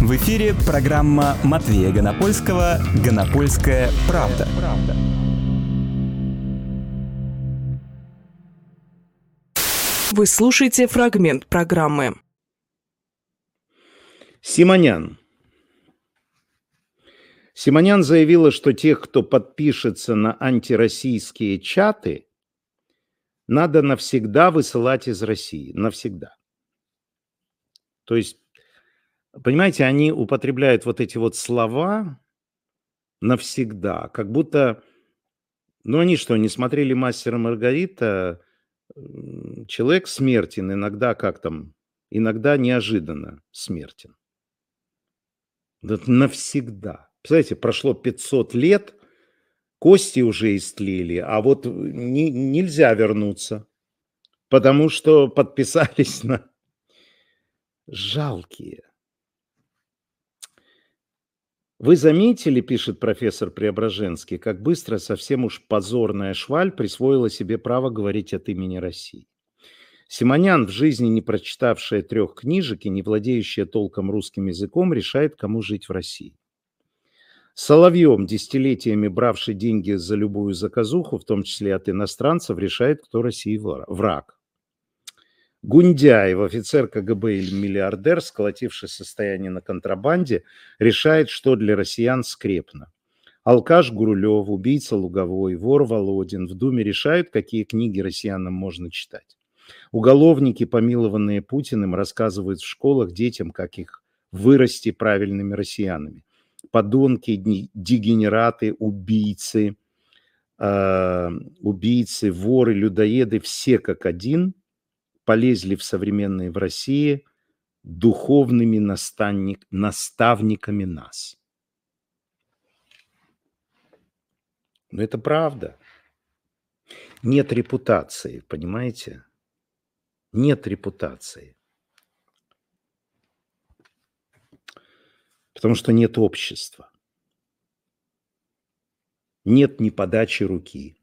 В эфире программа Матвея Гонопольского «Гонопольская правда». Вы слушаете фрагмент программы. Симонян заявила, что тех, кто подпишется на антироссийские чаты, надо навсегда высылать из России. Навсегда. То есть, понимаете, они употребляют вот эти вот слова навсегда, как будто, ну они что, не смотрели «Мастера и Маргарита»? Человек смертен иногда, как там, иногда неожиданно смертен. Это навсегда. Представляете, прошло 500 лет, кости уже истлели, а вот нельзя вернуться, потому что подписались на... Жалкие. Вы заметили, пишет профессор Преображенский, как быстро совсем уж позорная шваль присвоила себе право говорить от имени России. Симонян, в жизни не прочитавшая 3 книжек и не владеющая толком русским языком, решает, кому жить в России. Соловьем, десятилетиями бравший деньги за любую заказуху, в том числе от иностранцев, решает, кто России враг. Гундяев, офицер КГБ или миллиардер, сколотивший состояние на контрабанде, решает, что для россиян скрепно. Алкаш Гурулев, убийца Луговой, вор Володин в Думе решают, какие книги россиянам можно читать. Уголовники, помилованные Путиным, рассказывают в школах детям, как их вырасти правильными россиянами. Подонки, дегенераты, убийцы, воры, людоеды, все как один полезли в современные в России духовными наставниками нас. Но это правда. Нет репутации, понимаете? Нет репутации. Потому что нет общества. Нет ни подачи руки.